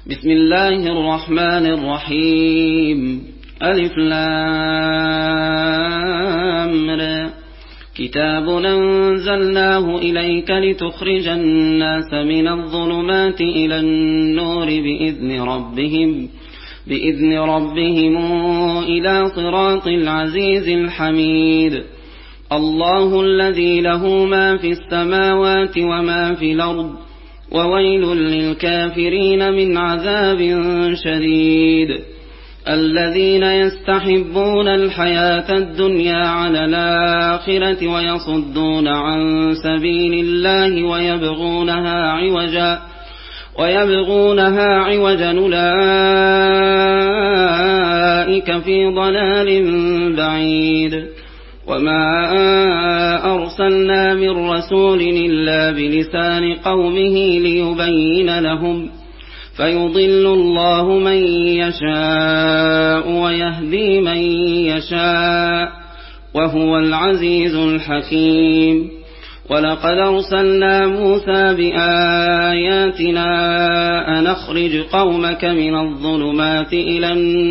بسم الله الرحمن الرحيم. ألف لام ر. كتاب أنزلناه إليك لتخرج الناس من الظلمات إلى النور بإذن ربهم إلى صراط العزيز الحميد. الله الذي له ما في السماوات وما في الأرض، وويل للكافرين من عذاب شديد. الذين يستحبون الحياة الدنيا على الآخرة ويصدون عن سبيل الله ويبغونها عوجا أولئك في ضلال بعيد. وما أرسلنا من رسول إلا بلسان قومه ليبين لهم، فيضل الله من يشاء ويهدي من يشاء، وهو العزيز الحكيم. ولقد أرسلنا موسى بآياتنا أن أخرج قومك من الظلمات إلى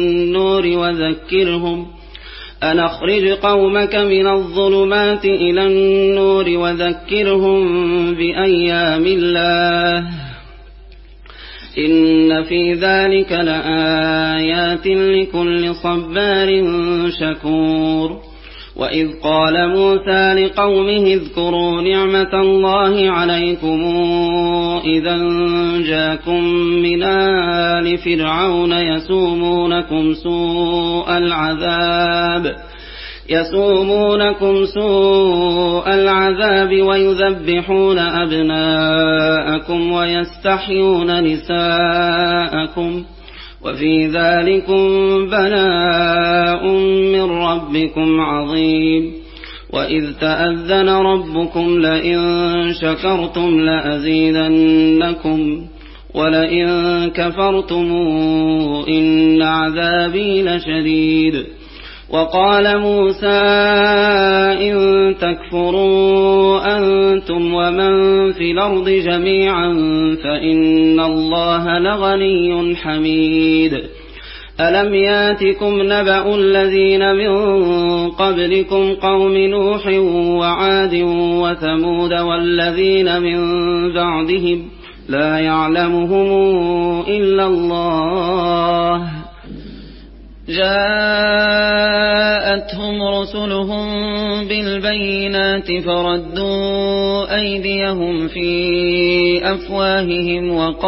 النور وذكرهم بأيام الله، إن في ذلك لآيات لكل صبار شكور. وإذ قال موسى لقومه اذكروا نعمة الله عليكم إذا جاءكم من آل فرعون يسومونكم سوء العذاب ويذبحون أبناءكم ويستحيون نساءكم، وفي ذلكم بلاء من ربكم عظيم. وإذ تأذن ربكم لئن شكرتم لأزيدنكم ولئن كفرتم إن عذابي لشديد. وقال موسى إن تكفروا أنتم ومن في الأرض جميعا فإن الله لغني حميد. ألم ياتكم نبأ الذين من قبلكم قوم نوح وعاد وثمود والذين من بعدهم لا يعلمهم إلا الله، جاءتهم رسلهم بالبينات فردوا أيديهم في أفواههم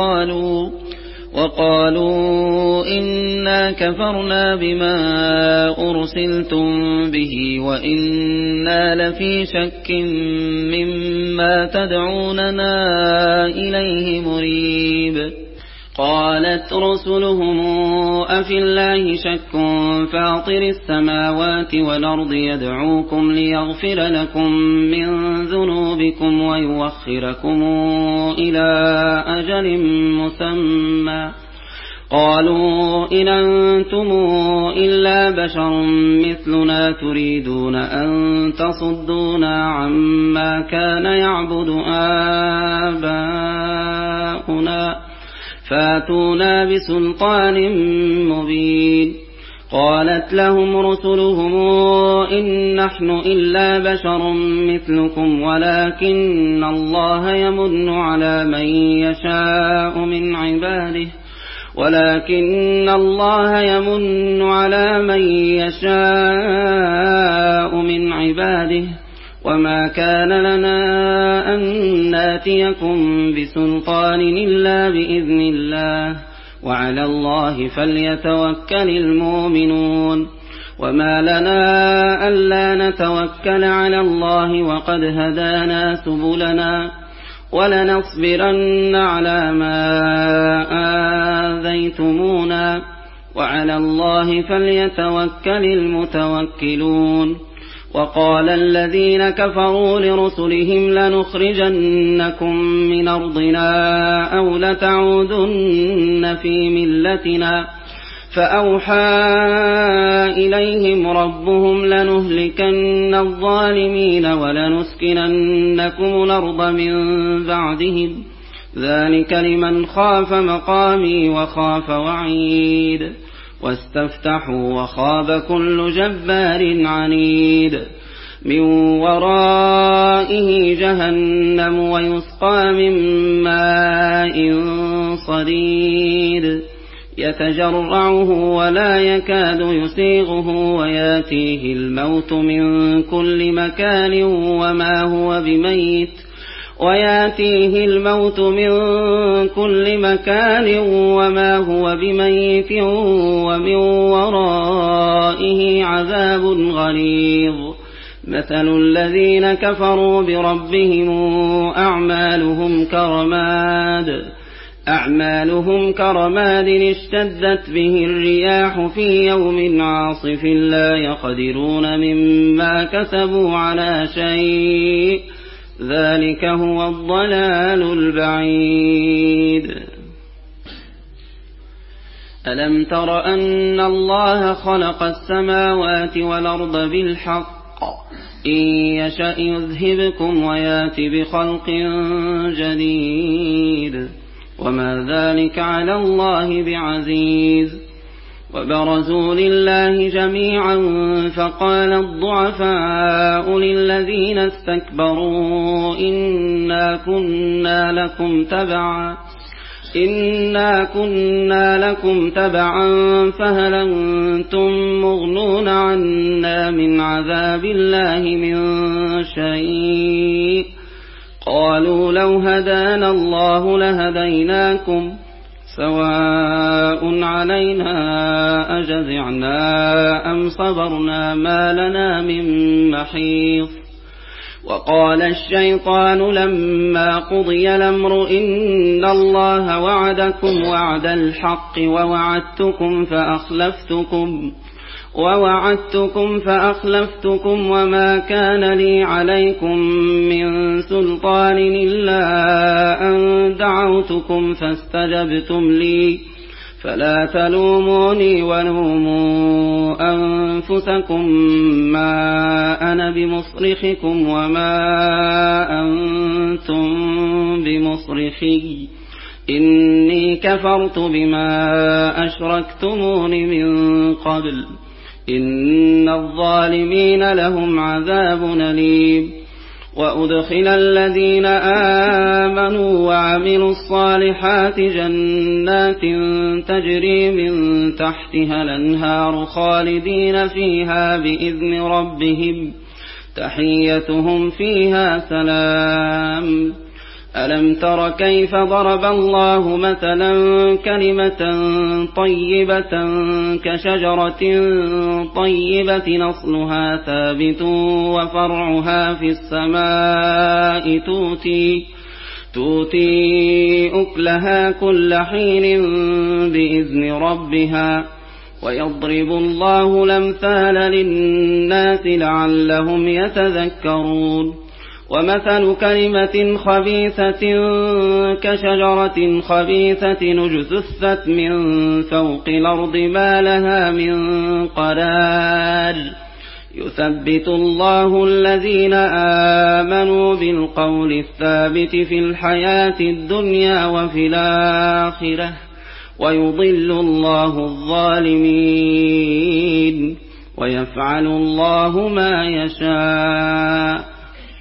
وقالوا إنا كفرنا بما أرسلتم به وإنا لفي شك مما تدعوننا إليه مريب. قالت رسلهم أفي الله شك فاطر السماوات والأرض يدعوكم ليغفر لكم من ذنوبكم ويوخركم إلى أجل مسمى. قالوا إن أنتم إلا بشر مثلنا تريدون أن تصدونا عما كان يعبد آباؤنا فاتونا بسلطان مبين. قالت لهم رسلهم إن نحن إلا بشر مثلكم ولكن الله يمن على من يشاء من عباده وما كان لنا أن ناتيكم بسلطان إلا بإذن الله وعلى الله فليتوكل المؤمنون. وما لنا ألا نتوكل على الله وقد هدانا سبلنا ولنصبرن على ما آذيتمونا وعلى الله فليتوكل المتوكلون. وقال الذين كفروا لرسلهم لنخرجنكم من أرضنا أو لتعودن في ملتنا، فأوحى إليهم ربهم لنهلكن الظالمين ولنسكننكم الأرض من بعدهم ذلك لمن خاف مقامي وخاف وعيد واستفتحوا وخاب كل جبار عنيد من ورائه جهنم ويسقى من ماء صديد يتجرعه ولا يكاد يسيغه وياتيه الموت من كل مكان وما هو بميت ومن ورائه عذاب غليظ مثل الذين كفروا بربهم أعمالهم كرماد اشتدت به الرياح في يوم عاصف لا يقدرون مما كسبوا على شيء ذلك هو الضلال البعيد ألم تر أن الله خلق السماوات والأرض بالحق إن يشأ يذهبكم ويات بخلق جديد وما ذلك على الله بعزيز وبرزوا لله جميعا فقال الضعفاء للذين استكبروا إنا كنا لكم تبعا فهل أنتم مغنون عنا من عذاب الله من شيء قالوا لو هدانا الله لهديناكم سواء علينا أجزعنا أم صبرنا ما لنا من محيص وقال الشيطان لما قضي الأمر إن الله وعدكم وعد الحق ووعدتكم فأخلفتكم وما كان لي عليكم من سلطان إلا أن دعوتكم فاستجبتم لي فلا تلوموني ولوموا أنفسكم ما أنا بمصرخكم وما أنتم بمصرخي إني كفرت بما أشركتمون من قبل إن الظالمين لهم عذاب أليم وأدخل الذين آمنوا وعملوا الصالحات جنات تجري من تحتها الأنهار خالدين فيها بإذن ربهم تحيتهم فيها سلام ألم تر كيف ضرب الله مثلا كلمة طيبة كشجرة طيبة نصلها ثابت وفرعها في السماء تؤتي أكلها كل حين بإذن ربها ويضرب الله الأمثال للناس لعلهم يتذكرون ومثل كلمة خبيثة كشجرة خبيثة اجتثت من فوق الأرض ما لها من قرار يثبت الله الذين آمنوا بالقول الثابت في الحياة الدنيا وفي الآخرة ويضل الله الظالمين ويفعل الله ما يشاء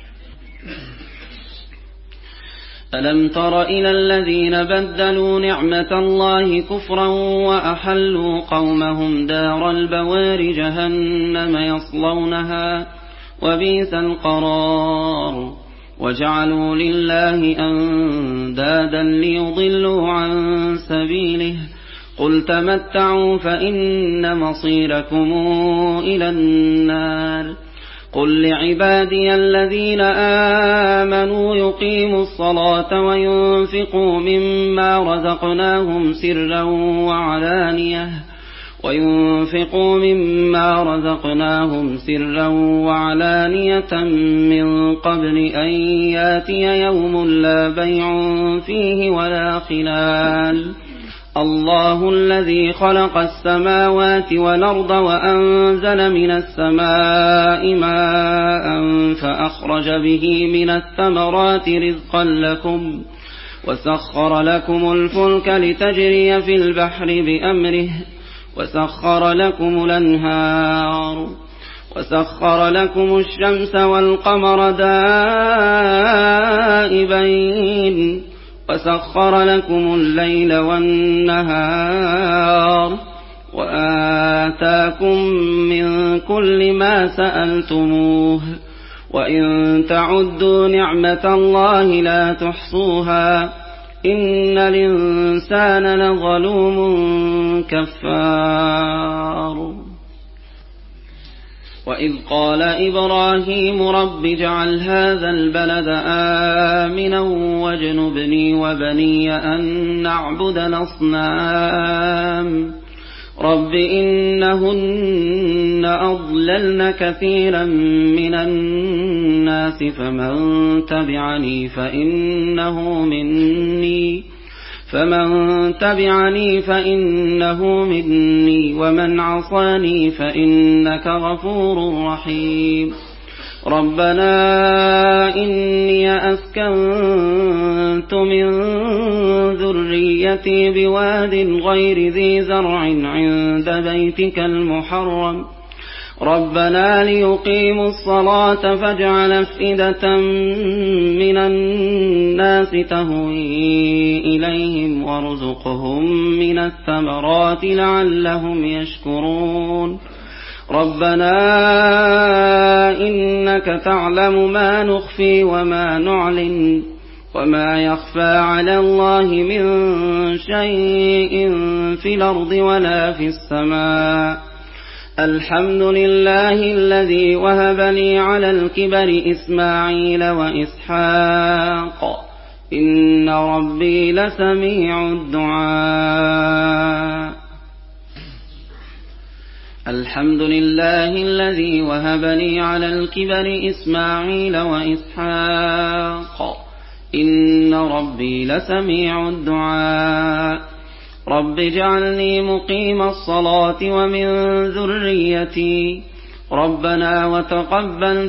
ألم تر إلى الذين بدلوا نعمة الله كفرا وأحلوا قومهم دار البوار جهنم يصلونها وبئس القرار وجعلوا لله أندادا ليضلوا عن سبيله قل تمتعوا فإن مصيركم إلى النار قل لعبادي الذين آمنوا يقيموا الصلاة وينفقوا مما رزقناهم سرا وعلانية من قبل أن ياتي يوم لا بيع فيه ولا خلال الله الذي خلق السماوات والأرض وأنزل من السماء ماء فأخرج به من الثمرات رزقا لكم وسخر لكم الفلك لتجري في البحر بأمره وسخر لكم الأنهار وسخر لكم الشمس والقمر دائبين وسخر لكم الليل والنهار وآتاكم من كل ما سألتموه وإن تعدوا نعمة الله لا تحصوها إن الإنسان لظلوم كفار وإذ قال إبراهيم رب اجعل هذا البلد آمنا واجنبني وبني أن نعبد الأصنام رب إنهن أضللن كثيرا من الناس فمن تبعني فإنه مني ومن عصاني فإنك غفور رحيم ربنا إني أسكنت من ذريتي بواد غير ذي زرع عند بيتك المحرم ربنا ليقيموا الصلاة فاجعل أفئدة من الناس تهوي إليهم وارزقهم من الثمرات لعلهم يشكرون ربنا إنك تعلم ما نخفي وما نعلن وما يخفى على الله من شيء في الأرض ولا في السماء الحمد لله الذي وهب لي على الكبر إسماعيل وإسحاق إن ربي لسميع الدعاء الحمد لله الذي وهب لي على الكبر إسماعيل وإسحاق إن ربي لسميع الدعاء رب اجعلني مقيم الصلاة ومن ذريتي ربنا وتقبل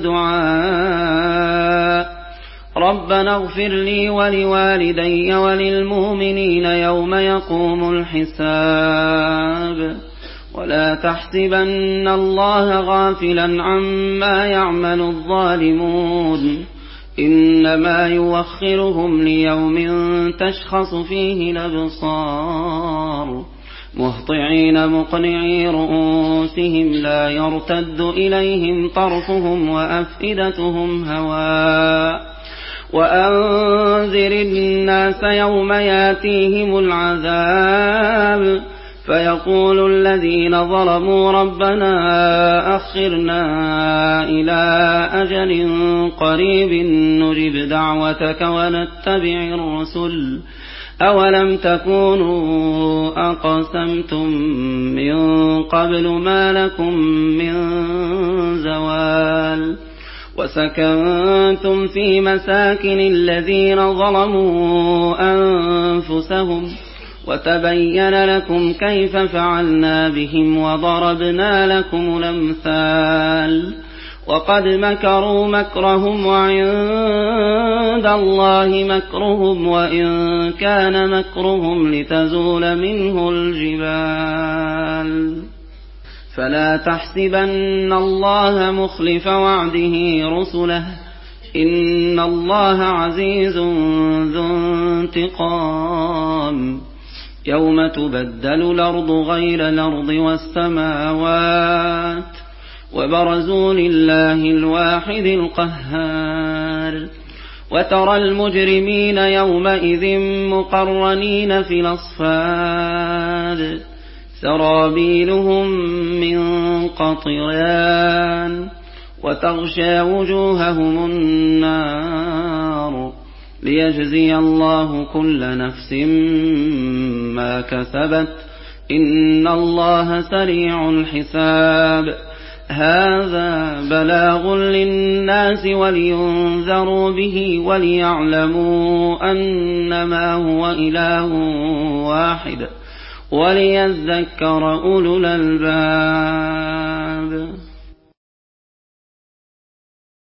دعاء ربنا اغفر لي ولوالدي وللمؤمنين يوم يقوم الحساب ولا تحسبن الله غافلا عما يعمل الظالمون إنما يوخرهم ليوم تشخص فيه الأبصار مهطعين مقنعي رؤوسهم لا يرتد إليهم طرفهم وأفئدتهم هواء وأنذر الناس يوم ياتيهم العذاب فيقول الذين ظلموا ربنا أخرنا إلى أجل قريب نجب دعوتك ونتبع الرسل أولم تكونوا أقسمتم من قبل ما لكم من زوال وسكنتم في مساكن الذين ظلموا أنفسهم وتبين لكم كيف فعلنا بهم وضربنا لكم الأمثال وقد مكروا مكرهم وعند الله مكرهم وإن كان مكرهم لتزول منه الجبال فلا تحسبن الله مخلف وعده رسله إن الله عزيز ذو انتقام يوم تبدل الأرض غير الأرض والسماوات وبرزوا لله الواحد القهار وترى المجرمين يومئذ مقرنين في الأصفاد سرابيلهم من قطران وتغشى وجوههم النار ليجزي الله كل نفس ما كسبت إن الله سريع الحساب هذا بلاغ للناس ولينذروا به وليعلموا أنما هو إله واحد وليذكر أولو الألباب